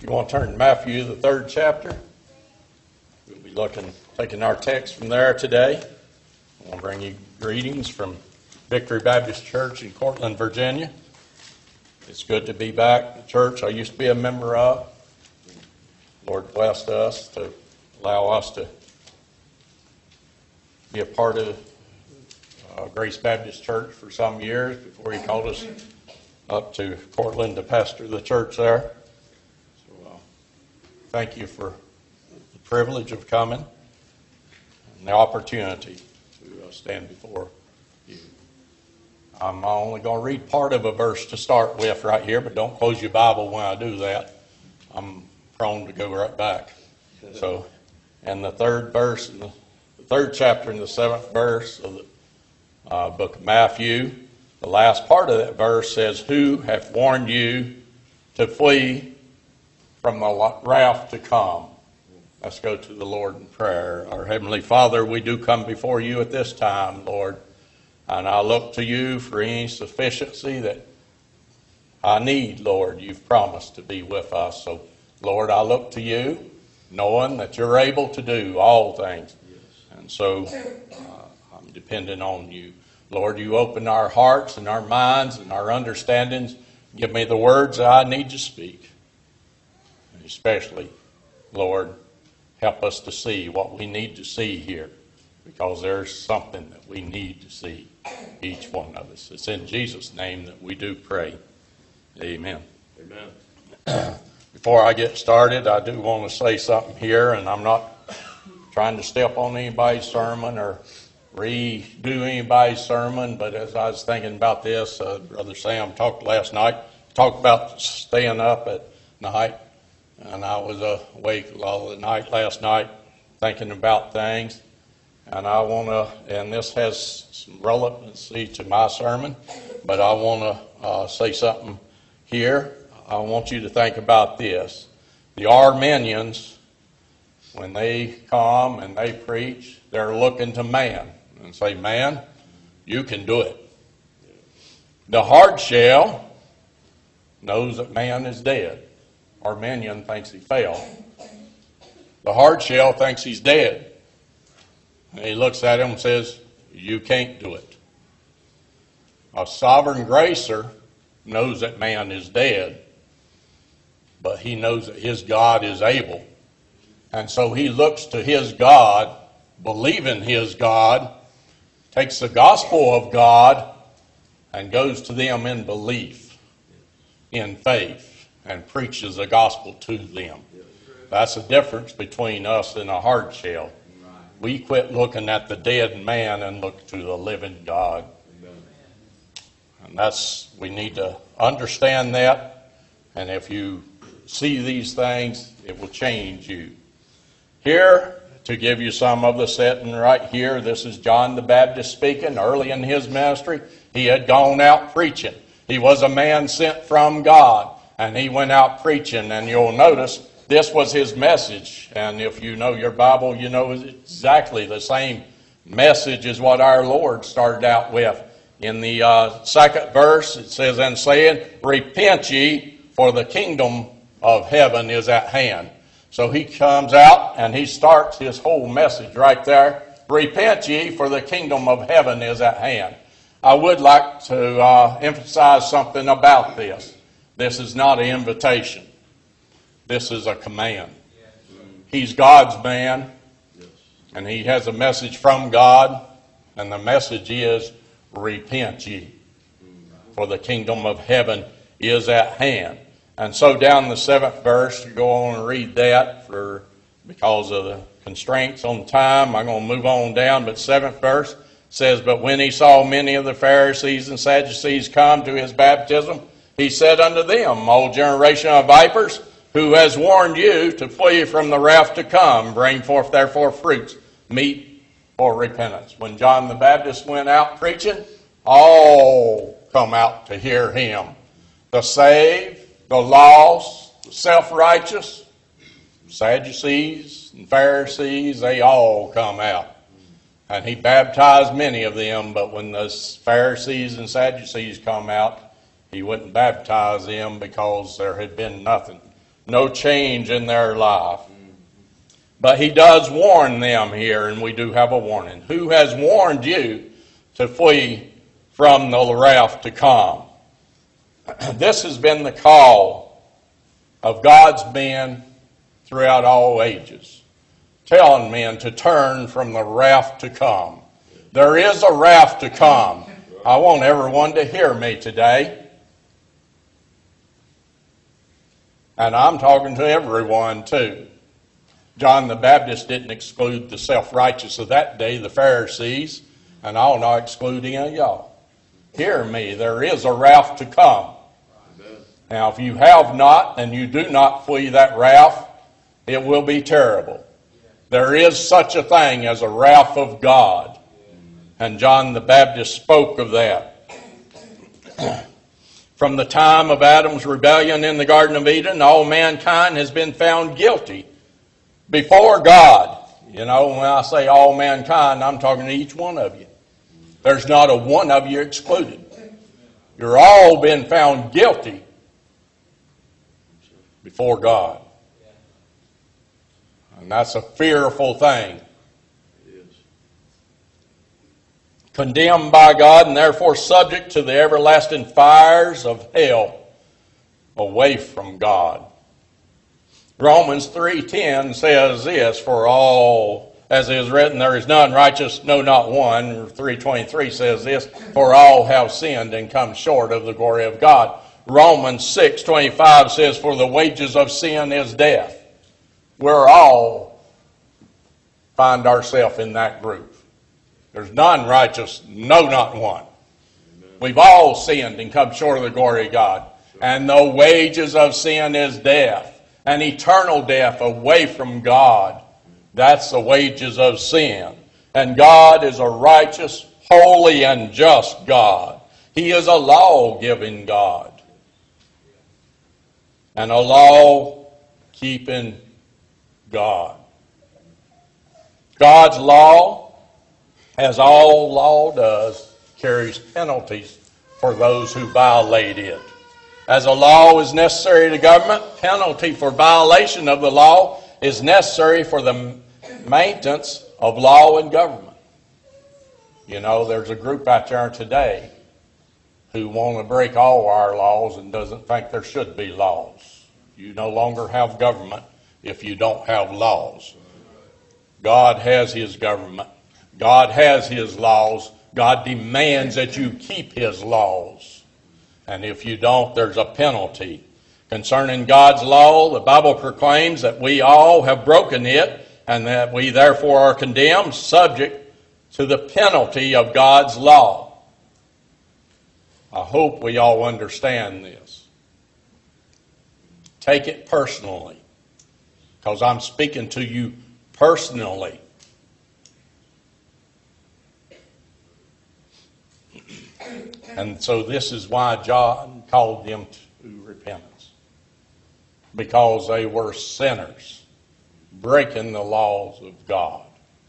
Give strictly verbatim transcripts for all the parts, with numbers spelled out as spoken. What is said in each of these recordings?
You want to turn to Matthew, the third chapter? We'll be looking, taking our text from there today. I want to bring you greetings from Victory Baptist Church in Cortland, Virginia. It's good to be back at the church I used to be a member of. Lord blessed us to allow us to be a part of uh, Grace Baptist Church for some years before he called us up to Cortland to pastor the church there. So uh, thank you for the privilege of coming and the opportunity to uh, stand before you. I'm only going to read part of a verse to start with right here, but don't close your Bible when I do that. I'm prone to go right back. So, and the third verse, in the, the third chapter and the seventh verse of the uh, book of Matthew, the last part of that verse says, "Who hath warned you to flee from the wrath to come?" Let's go to the Lord in prayer. Our Heavenly Father, we do come before you at this time, Lord, and I look to you for any sufficiency that I need, Lord. You've promised to be with us. So, Lord, I look to you, knowing that you're able to do all things. And so uh, I'm dependent on you. Lord, you open our hearts and our minds and our understandings. Give me the words that I need to speak. And especially, Lord, help us to see what we need to see here, because there's something that we need to see, each one of us. It's in Jesus' name that we do pray. Amen. Amen. Before I get started, I do want to say something here, and I'm not trying to step on anybody's sermon or redo anybody's sermon, but as I was thinking about this, uh, Brother Sam talked last night, talked about staying up at night, and I was uh, awake all the night last night thinking about things, and I want to, and this has some relevancy to my sermon, but I want to uh, say something here. I want you to think about this. The Arminians, when they come and they preach, they're looking to man and say, "Man, you can do it." The hard shell knows that man is dead. Arminian thinks he fell. The hard shell thinks he's dead. And he looks at him and says, "You can't do it." A sovereign gracer knows that man is dead, but he knows that his God is able. And so he looks to his God, believing his God, takes the gospel of God, and goes to them in belief, in faith, and preaches the gospel to them. That's the difference between us and a hard shell. We quit looking at the dead man and look to the living God. And that's, we need to understand that. And if you see these things, it will change you. Here, to give you some of the setting right here, this is John the Baptist speaking. Early in his ministry, he had gone out preaching. He was a man sent from God, and he went out preaching. And you'll notice this was his message. And if you know your Bible, you know exactly the same message as what our Lord started out with. In the uh, second verse, it says, "And saying, Repent ye, for the kingdom of heaven is at hand." So he comes out and he starts his whole message right there. "Repent ye, for the kingdom of heaven is at hand." I would like to uh, emphasize something about this. This is not an invitation. This is a command. He's God's man, and he has a message from God, and the message is, "Repent ye, for the kingdom of heaven is at hand." And so down the seventh verse, you go on and read that for because of the constraints on time. I'm going to move on down, but seventh verse says, "But when he saw many of the Pharisees and Sadducees come to his baptism, he said unto them, O generation of vipers, who has warned you to flee from the wrath to come? Bring forth therefore fruits, meet for repentance." When John the Baptist went out preaching, all come out to hear him. The saved, the lost, the self-righteous, Sadducees and Pharisees, they all come out. And he baptized many of them, but when the Pharisees and Sadducees come out, he wouldn't baptize them because there had been nothing no change in their life. But he does warn them here, and we do have a warning. Who has warned you to flee from the wrath to come? This has been the call of God's men throughout all ages, telling men to turn from the wrath to come. There is a wrath to come. I want everyone to hear me today. And I'm talking to everyone too. John the Baptist didn't exclude the self-righteous of that day, the Pharisees, and I'll not exclude any of y'all. Hear me, there is a wrath to come. Now, if you have not and you do not flee that wrath, it will be terrible. There is such a thing as a wrath of God. And John the Baptist spoke of that. From the time of Adam's rebellion in the Garden of Eden, all mankind has been found guilty before God. You know, when I say all mankind, I'm talking to each one of you. There's not a one of you excluded. You're all been found guilty before God. And that's a fearful thing. Condemned by God and therefore subject to the everlasting fires of hell, away from God. Romans three ten says this, for all, as it is written, there is none righteous, no, not one. three twenty-three says this, for all have sinned and come short of the glory of God. Romans six twenty-five says, for the wages of sin is death. We're all find ourselves in that group. There's none righteous, no, not one. We've all sinned and come short of the glory of God. And the wages of sin is death, an eternal death away from God. That's the wages of sin. And God is a righteous, holy, and just God. He is a law-giving God. And a law-keeping God. God's law, as all law does, carries penalties for those who violate it. As a law is necessary to government, penalty for violation of the law is necessary for the maintenance of law and government. You know, there's a group out there today who want to break all our laws and doesn't think there should be laws. You no longer have government if you don't have laws. God has His government. God has His laws. God demands that you keep His laws. And if you don't, there's a penalty. Concerning God's law, the Bible proclaims that we all have broken it and that we therefore are condemned, subject to the penalty of God's law. I hope we all understand this. Take it personally, because I'm speaking to you personally. And so this is why John called them to repentance. Because they were sinners, breaking the laws of God.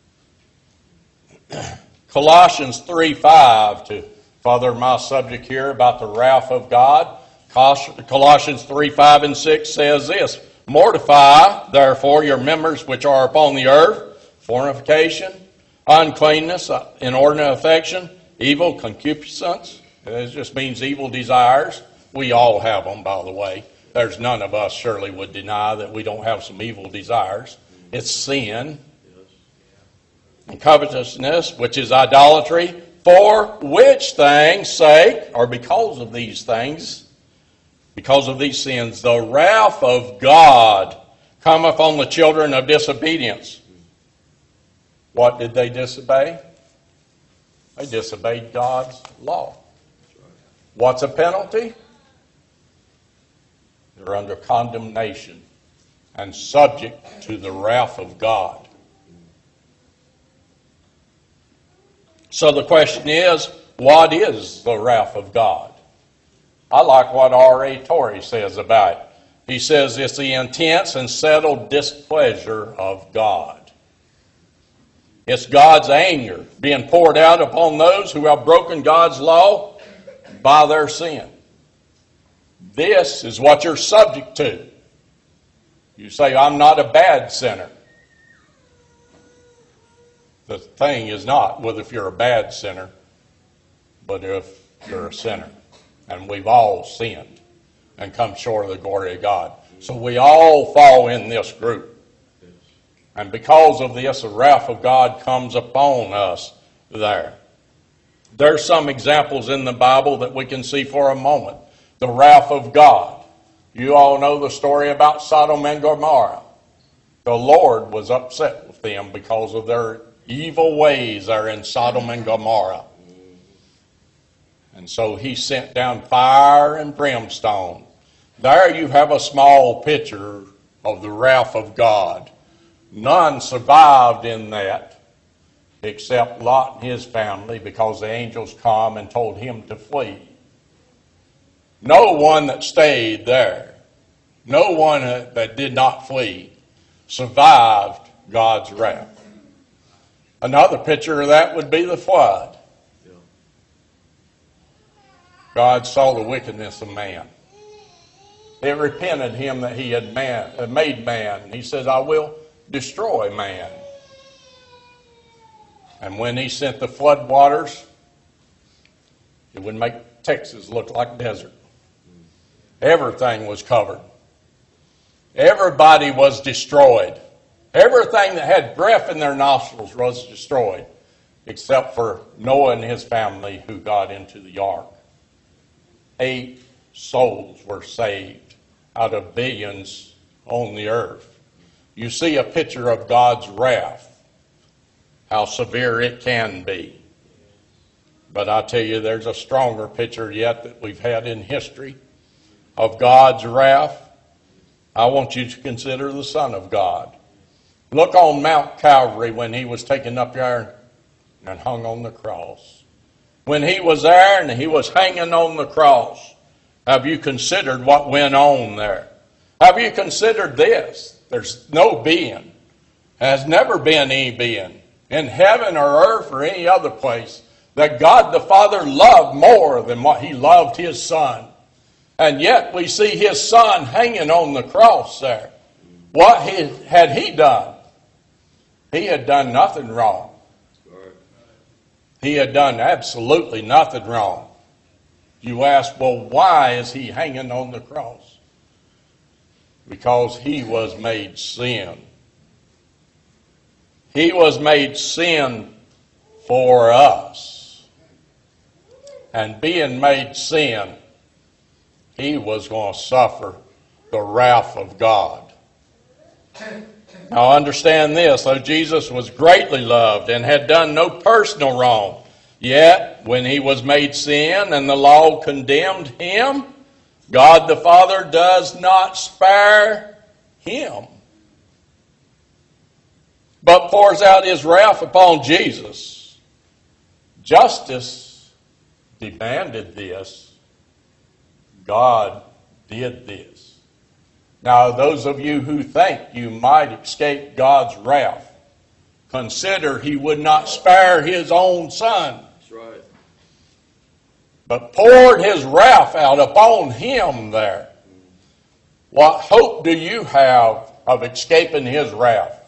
Colossians three five, to further my subject here about the wrath of God. Colossians three five and six says this, mortify, therefore, your members which are upon the earth, fornication, uncleanness, inordinate affection, evil, concupiscence. It just means evil desires. We all have them, by the way. There's none of us surely would deny that we don't have some evil desires. It's sin. And covetousness, which is idolatry, for which things' sake, or because of these things, because of these sins, the wrath of God cometh on the children of disobedience. What did they disobey? They disobeyed God's law. What's a penalty? They're under condemnation and subject to the wrath of God. So the question is, what is the wrath of God? I like what R A Torrey says about it. He says it's the intense and settled displeasure of God. It's God's anger being poured out upon those who have broken God's law by their sin. This is what you're subject to. You say, I'm not a bad sinner. The thing is not whether if you're a bad sinner, but if you're a sinner. And we've all sinned and come short of the glory of God. So we all fall in this group. And because of this, the wrath of God comes upon us there. There's some examples in the Bible that we can see for a moment. The wrath of God. You all know the story about Sodom and Gomorrah. The Lord was upset with them because of their evil ways there in Sodom and Gomorrah. And so he sent down fire and brimstone. There you have a small picture of the wrath of God. None survived in that except Lot and his family, because the angels come and told him to flee. No one that stayed there, no one that did not flee, survived God's wrath. Another picture of that would be the flood. God saw the wickedness of man. It repented him that he had man, made man. He says, I will destroy man. And when he sent the flood waters, it would make Texas look like desert. Everything was covered. Everybody was destroyed. Everything that had breath in their nostrils was destroyed, except for Noah and his family who got into the ark. Eight souls were saved out of billions on the earth. You see a picture of God's wrath, how severe it can be. But I tell you, there's a stronger picture yet that we've had in history of God's wrath. I want you to consider the Son of God. Look on Mount Calvary when he was taken up there and hung on the cross. When he was there and he was hanging on the cross, have you considered what went on there? Have you considered this? There's no being, has never been any being in heaven or earth or any other place that God the Father loved more than what he loved his Son. And yet we see his Son hanging on the cross there. What he, had he done? He had done nothing wrong. He had done absolutely nothing wrong. You ask, well, why is he hanging on the cross? Because he was made sin. He was made sin for us. And being made sin, he was going to suffer the wrath of God. Now understand this, though Jesus was greatly loved and had done no personal wrong, yet when he was made sin and the law condemned him, God the Father does not spare him, but pours out his wrath upon Jesus. Justice demanded this. God did this. Now, those of you who think you might escape God's wrath, consider he would not spare his own Son. That's right. But poured his wrath out upon him there. What hope do you have of escaping his wrath?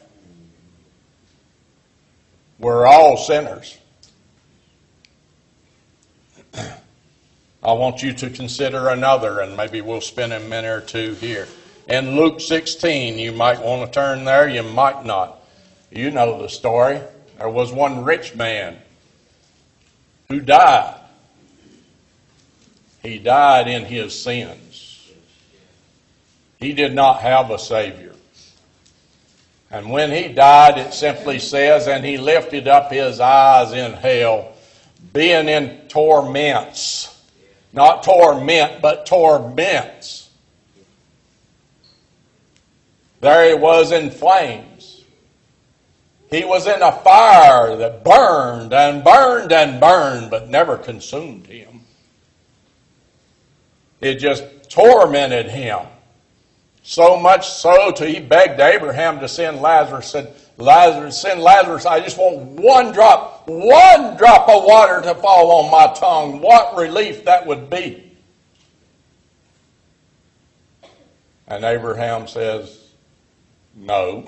We're all sinners. I want you to consider another, and maybe we'll spend a minute or two here. In Luke sixteen, you might want to turn there, you might not. You know the story. There was one rich man who died. He died in his sins. He did not have a Savior. And when he died, it simply says, and he lifted up his eyes in hell, being in torments. Not torment, but torments. There he was in flames. He was in a fire that burned and burned and burned, but never consumed him. It just tormented him. So much so till he begged Abraham to send Lazarus. Said, Lazarus, send Lazarus. I just want one drop, one drop of water to fall on my tongue. What relief that would be. And Abraham says, No.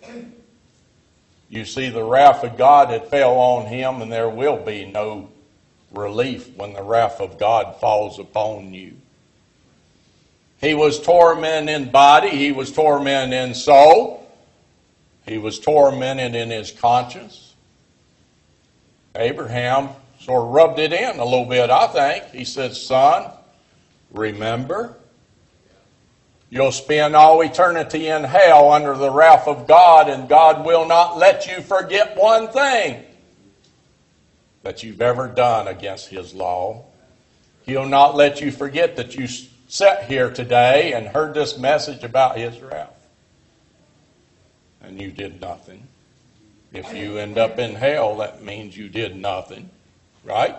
You see, the wrath of God had fell on him, and there will be no relief when the wrath of God falls upon you. He was tormented in body. He was tormented in soul. He was tormented in his conscience. Abraham sort of rubbed it in a little bit, I think. He said, son, remember, you'll spend all eternity in hell under the wrath of God, and God will not let you forget one thing that you've ever done against his law. He'll not let you forget that you sat here today and heard this message about his wrath, and you did nothing. If you end up in hell, that means you did nothing, right?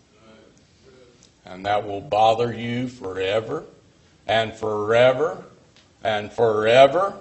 And that will bother you forever and forever and forever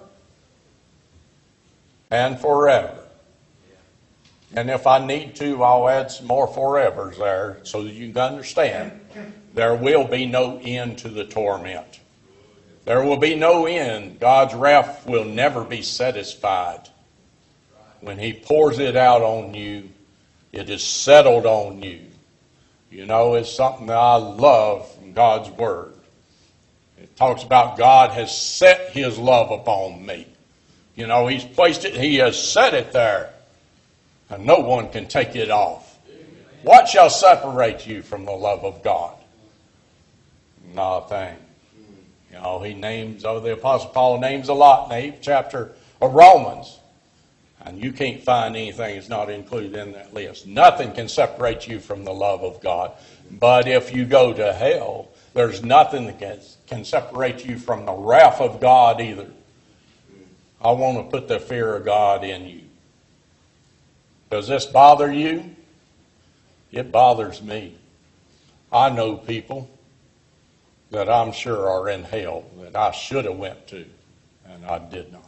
and forever. And if I need to, I'll add some more forevers there so that you can understand there will be no end to the torment. There will be no end. God's wrath will never be satisfied. When he pours it out on you, it is settled on you. You know, it's something that I love from God's Word. It talks about God has set his love upon me. You know, he's placed it, he has set it there. And no one can take it off. What shall separate you from the love of God? Nothing. You know, he names, oh, the Apostle Paul names a lot in the eighth chapter of Romans. And you can't find anything that's not included in that list. Nothing can separate you from the love of God. But if you go to hell, there's nothing that can, can separate you from the wrath of God either. I want to put the fear of God in you. Does this bother you? It bothers me. I know people that I'm sure are in hell that I should have went to, and I did not.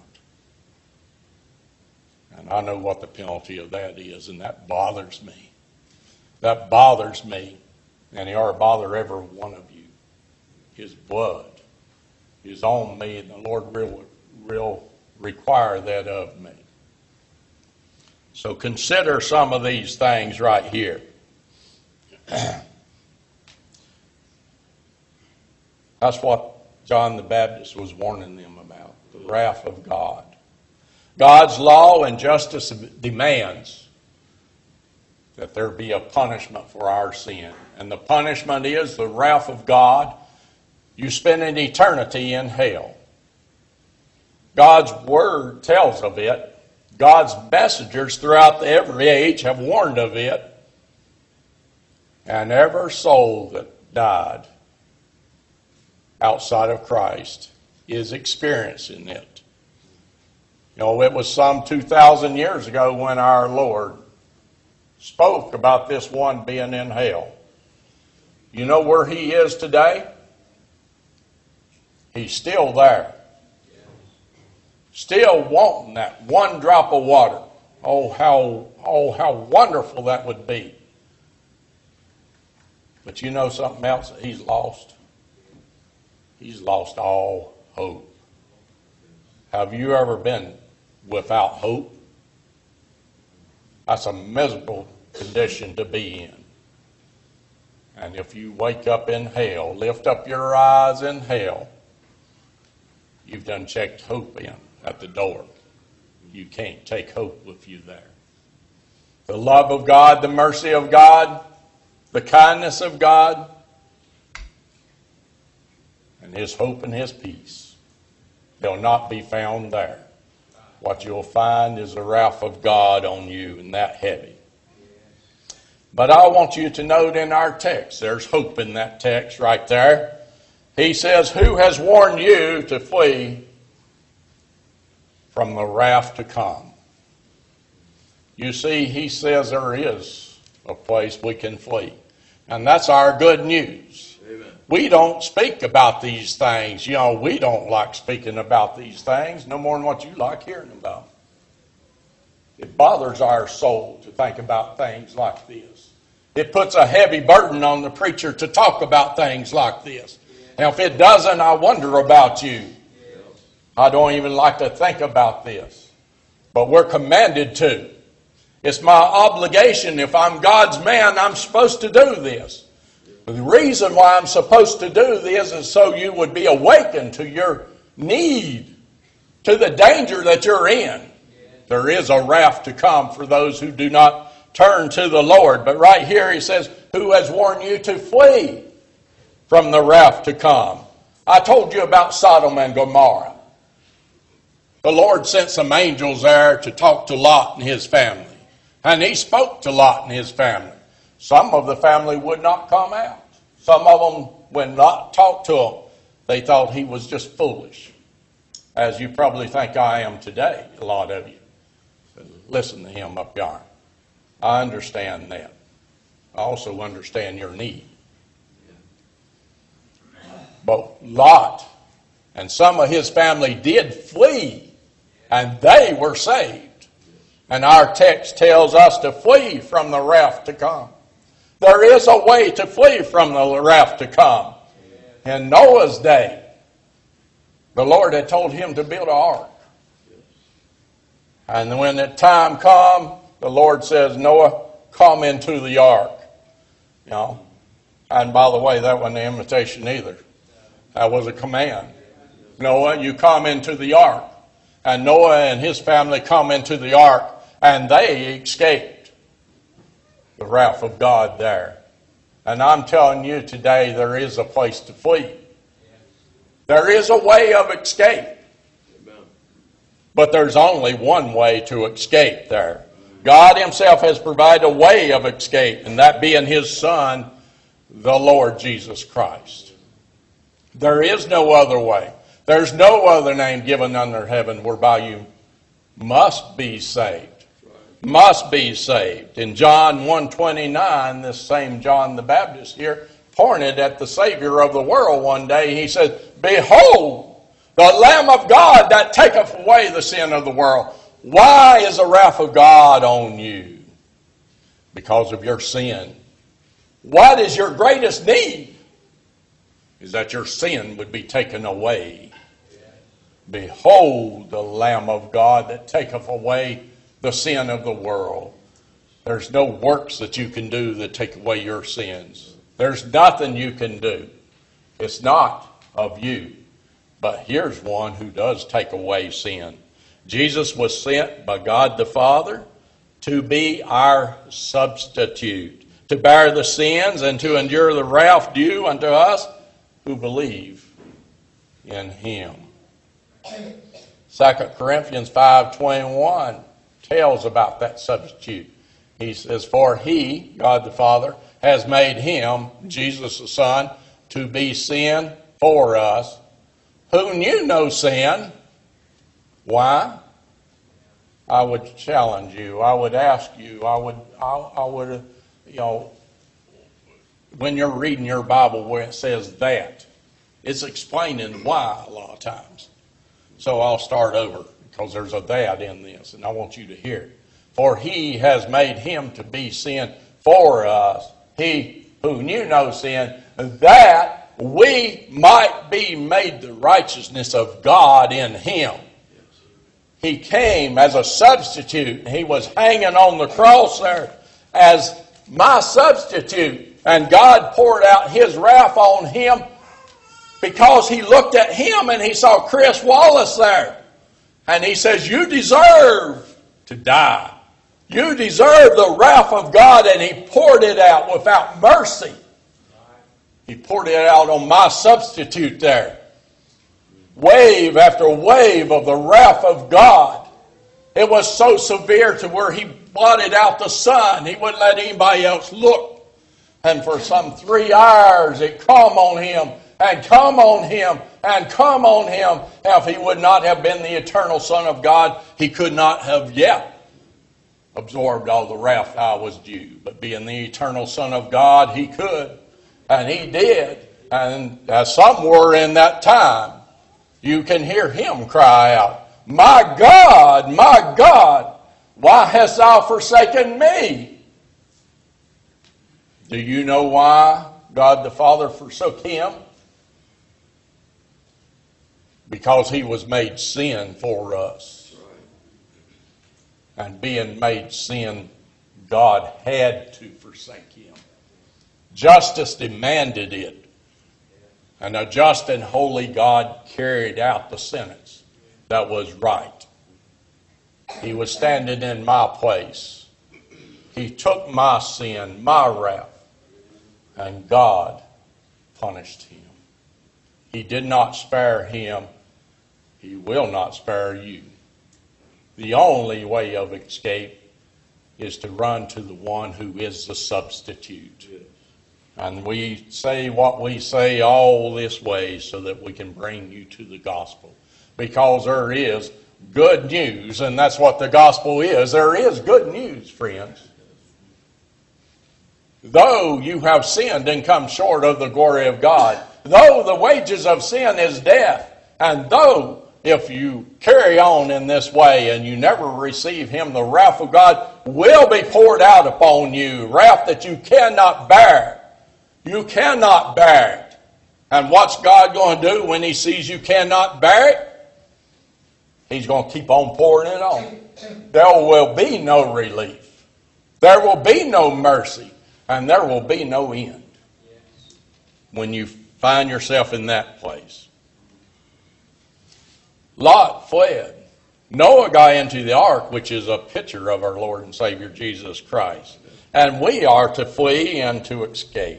And I know what the penalty of that is, and that bothers me. That bothers me, and it ought to bother every one of you. His blood is on me, and the Lord will, will require that of me. So consider some of these things right here. That's what John the Baptist was warning them about, the wrath of God. God's law and justice demands that there be a punishment for our sin. And the punishment is the wrath of God. You spend an eternity in hell. God's Word tells of it. God's messengers throughout every age have warned of it. And every soul that died outside of Christ is experiencing it. You know, it was some two thousand years ago when our Lord spoke about this one being in hell. You know where he is today? He's still there. Still wanting that one drop of water. Oh, how, oh, how wonderful that would be. But you know something else that he's lost? He's lost all hope. Have you ever been without hope? That's a miserable condition to be in. And if you wake up in hell, lift up your eyes in hell, you've done checked hope in at the door. You can't take hope with you there. The love of God, the mercy of God, the kindness of God, and his hope and his peace, they'll not be found there. What you'll find is the wrath of God on you, and that heavy. But I want you to note in our text, there's hope in that text right there. He says, who has warned you to flee from the wrath to come? You see, he says there is a place we can flee. And that's our good news. Amen. We don't speak about these things. You know, we don't like speaking about these things no more than what you like hearing about. It bothers our soul to think about things like this. It puts a heavy burden on the preacher to talk about things like this. Now, if it doesn't, I wonder about you. I don't even like to think about this, but we're commanded to. It's my obligation. If I'm God's man, I'm supposed to do this. The reason why I'm supposed to do this is so you would be awakened to your need, to the danger that you're in. There is a wrath to come for those who do not turn to the Lord. But right here he says, who has warned you to flee from the wrath to come? I told you about Sodom and Gomorrah. The Lord sent some angels there to talk to Lot and his family. And he spoke to Lot and his family. Some of the family would not come out. Some of them, when Lot talked to them, they thought he was just foolish. As you probably think I am today, a lot of you. Listen to him up yonder. I understand that. I also understand your need. But Lot and some of his family did flee, and they were saved. And our text tells us to flee from the wrath to come. There is a way to flee from the wrath to come. In Noah's day, the Lord had told him to build an ark. And when the time come, the Lord says, Noah, come into the ark. You know, and by the way, that wasn't an invitation either. That was a command. Noah, you come into the ark. And Noah and his family come into the ark, and they escaped the wrath of God there. And I'm telling you today, there is a place to flee. There is a way of escape. But there's only one way to escape there. God himself has provided a way of escape, and that being his Son, the Lord Jesus Christ. There is no other way. There's no other name given under heaven whereby you must be saved. Must be saved. In John one twenty-nine, this same John the Baptist here pointed at the Savior of the world one day. He said, behold, the Lamb of God that taketh away the sin of the world. Why is the wrath of God on you? Because of your sin. What is your greatest need? Is that your sin would be taken away. Behold the Lamb of God that taketh away the sin of the world. There's no works that you can do that take away your sins. There's nothing you can do. It's not of you. But here's one who does take away sin. Jesus was sent by God the Father to be our substitute, to bear the sins and to endure the wrath due unto us who believe in him. Second Corinthians five twenty-one tells about that substitute. He says, for he, God the Father, has made him, Jesus the Son, to be sin for us, who knew no sin. Why? I would challenge you. I would ask you. I would, I, I would, you know, when you're reading your Bible where it says that, it's explaining why a lot of times. So I'll start over because there's a that in this, and I want you to hear it. For he has made him to be sin for us, he who knew no sin, that we might be made the righteousness of God in him. He came as a substitute. He was hanging on the cross there as my substitute. And God poured out his wrath on him because he looked at him and he saw Chris Wallace there. And he says, you deserve to die. You deserve the wrath of God. And he poured it out without mercy. He poured it out on my substitute there. Wave after wave of the wrath of God. It was so severe to where he blotted out the sun. He wouldn't let anybody else look. And for some three hours it come on him and come on him and come on him. If he would not have been the eternal Son of God, he could not have yet absorbed all the wrath I was due. But being the eternal Son of God, he could. And he did. And as some were in that time, you can hear him cry out, my God, my God, why hast thou forsaken me? Do you know why God the Father forsook him? because he was made sin for us. And being made sin, God had to forsake him. Justice demanded it. And a just and holy God carried out the sentence that was right. He was standing in my place. He took my sin, my wrath, and God punished him. He did not spare him. He will not spare you. The only way of escape is to run to the one who is the substitute. And we say what we say all this way so that we can bring you to the gospel. Because there is good news, and that's what the gospel is. There is good news, friends. Though you have sinned and come short of the glory of God, though the wages of sin is death, and though if you carry on in this way and you never receive him, the wrath of God will be poured out upon you, wrath that you cannot bear. You cannot bear it. And what's God going to do when he sees you cannot bear it? He's going to keep on pouring it on. There will be no relief. There will be no mercy. And there will be no end when you find yourself in that place. Lot fled. Noah got into the ark, which is a picture of our Lord and Savior Jesus Christ. And we are to flee and to escape.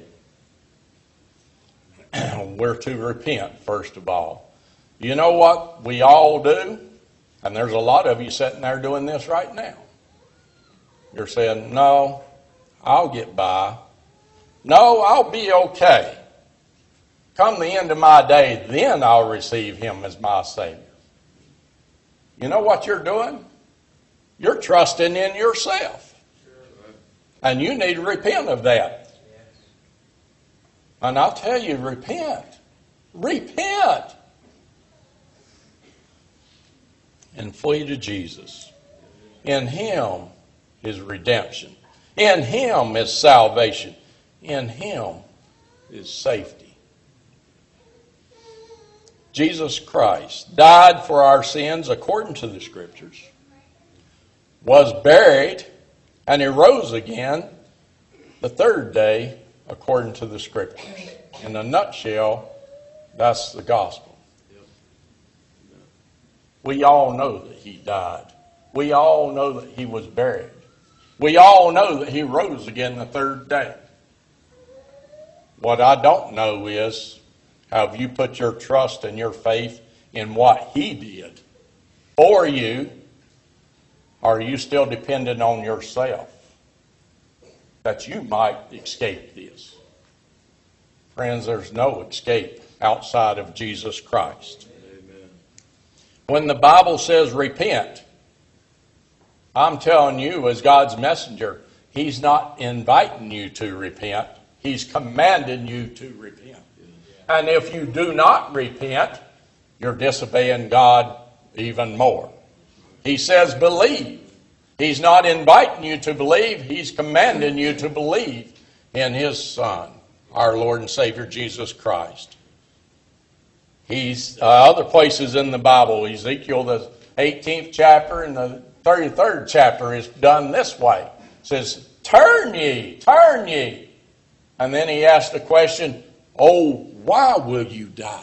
We're to repent, first of all. You know what we all do? And there's a lot of you sitting there doing this right now. You're saying, no, I'll get by. No, I'll be okay. Come the end of my day, then I'll receive him as my Savior. You know what you're doing? You're trusting in yourself. And you need to repent of that. And I'll tell you, repent. Repent. And flee to Jesus. In him is redemption. In him is salvation. In him is safety. Jesus Christ died for our sins according to the Scriptures, was buried, and he rose again the third day according to the Scriptures. In a nutshell, that's the gospel. We all know that he died. We all know that he was buried. We all know that he rose again the third day. What I don't know is, have you put your trust and your faith in what he did for you? Or are you still dependent on yourself that you might escape this? Friends, there's no escape outside of Jesus Christ. Amen. When the Bible says repent, I'm telling you as God's messenger, he's not inviting you to repent. He's commanding you to repent. And if you do not repent, you're disobeying God even more. He says believe. He's not inviting you to believe. He's commanding you to believe in his Son, our Lord and Savior Jesus Christ. He's uh, other places in the Bible, Ezekiel, the eighteenth chapter and the thirty-third chapter is done this way. It says, turn ye, turn ye. And then he asked the question, oh, why will you die?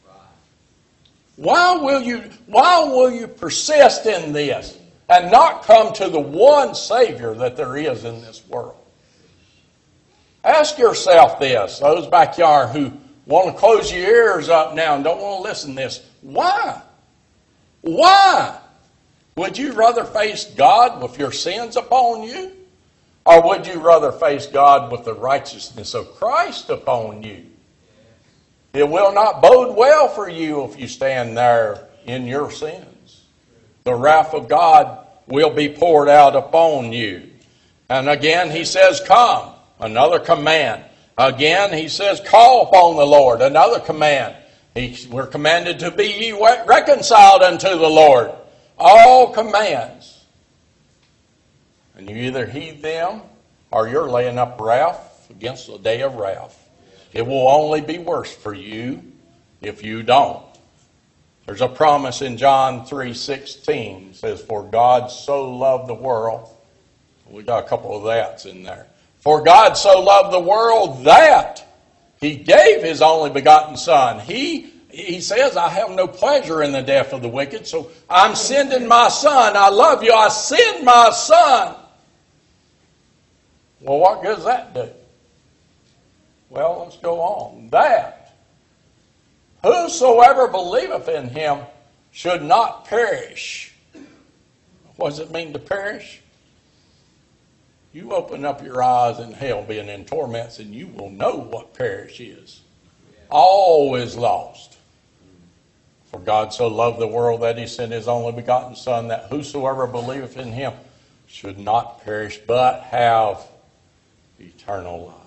Why will you, why will you persist in this and not come to the one Savior that there is in this world? Ask yourself this, those backyard who want to close your ears up now and don't want to listen to this. Why? Why? Would you rather face God with your sins upon you? Or would you rather face God with the righteousness of Christ upon you? It will not bode well for you if you stand there in your sins. The wrath of God will be poured out upon you. And again he says, come. Another command. Again he says, call upon the Lord. Another command. He, we're commanded to be ye reconciled unto the Lord. All commands. And you either heed them or you're laying up wrath against the day of wrath. It will only be worse for you if you don't. There's a promise in John three sixteen. It says, for God so loved the world. We got a couple of that's in there. For God so loved the world that He gave His only begotten Son. He, he says, I have no pleasure in the death of the wicked, so I'm sending my Son. I love you. I send my Son. Well, what good does that do? Well, let's go on. That whosoever believeth in Him should not perish. What does it mean to perish? You open up your eyes in hell being in torments and you will know what perish is. All is lost. For God so loved the world that He sent His only begotten Son, that whosoever believeth in Him should not perish but have eternal life.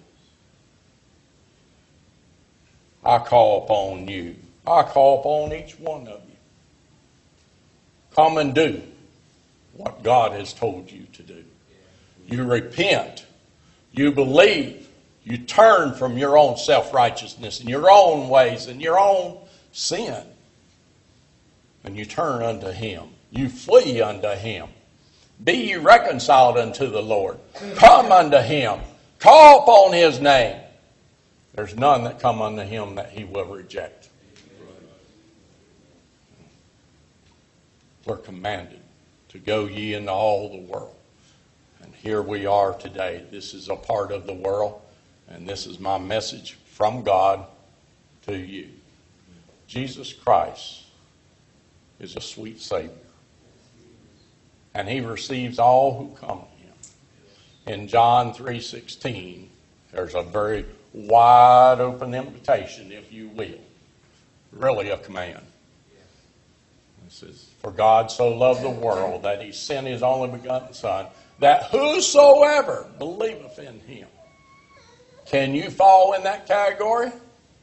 I call upon you. I call upon each one of you. Come and do what God has told you to do. You repent. You believe. You turn from your own self-righteousness and your own ways and your own sin. And you turn unto Him. You flee unto Him. Be ye reconciled unto the Lord. Come unto Him. Call upon His name. There's none that come unto Him that He will reject. We're commanded to go ye into all the world. And here we are today. This is a part of the world. And this is my message from God to you. Jesus Christ is a sweet Savior. And He receives all who come to Him. In John three sixteen, there's a very wide open invitation, if you will. Really a command. It says, for God so loved the world that He sent His only begotten Son, that whosoever believeth in Him. Can you fall in that category?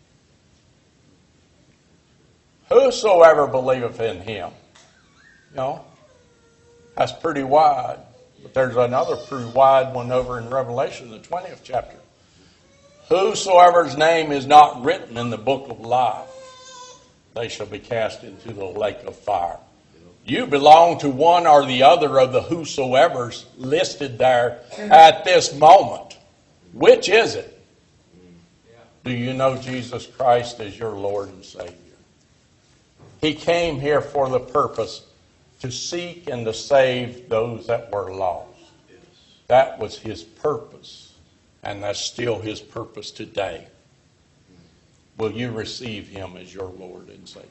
Whosoever believeth in Him. You know, that's pretty wide. But there's another pretty wide one over in Revelation, the twentieth chapter. Whosoever's name is not written in the book of life, they shall be cast into the lake of fire. You belong to one or the other of the whosoever's listed there at this moment. Which is it? Do you know Jesus Christ as your Lord and Savior? He came here for the purpose to seek and to save those that were lost. That was His purpose. And that's still His purpose today. Will you receive Him as your Lord and Savior?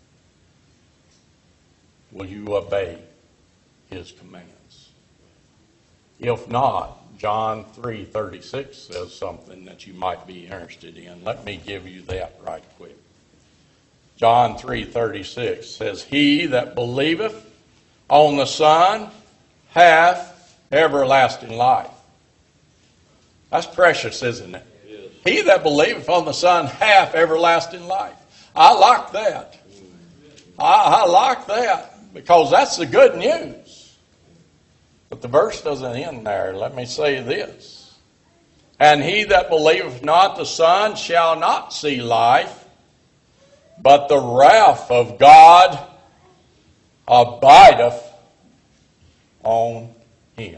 Will you obey His commands? If not, John three thirty-six says something that you might be interested in. Let me give you that right quick. John three thirty-six says, he that believeth on the Son hath everlasting life. That's precious, isn't it? Yes. He that believeth on the Son hath everlasting life. I like that. I, I like that because that's the good news. But the verse doesn't end there. Let me say this. And he that believeth not the Son shall not see life, but the wrath of God abideth on him.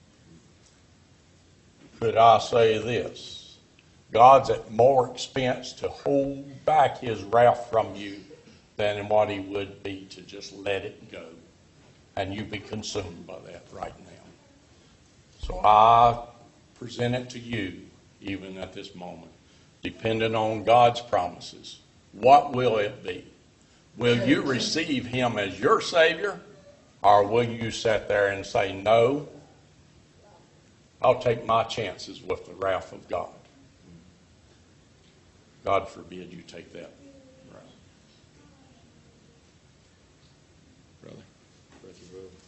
Could I say this? God's at more expense to hold back His wrath from you than what He would be to just let it go. And you be consumed by that right now. So I present it to you, even at this moment, depending on God's promises. What will it be? Will you receive Him as your Savior? Or will you sit there and say, no, I'll take my chances with the wrath of God. God forbid you take that route. Brother, brother, brother.